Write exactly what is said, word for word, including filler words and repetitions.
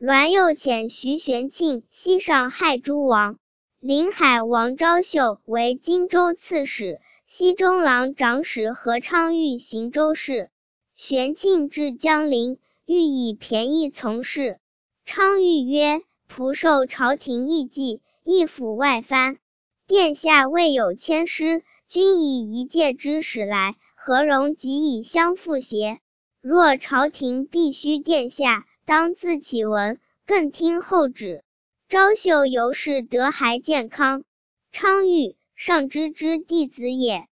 栾右遣徐玄庆西上害诸王。临海王昭秀为荆州刺史，西中郎长史何昌玉行州事。玄庆至江陵，欲以便宜从事。昌玉曰：仆受朝廷议计，亦府外藩，殿下未有迁师，君以一介之使来，何容即以相复邪？若朝廷必须殿下，当自启文，更听后旨。昭秀由是得还健康。昌玉，上之之弟子也。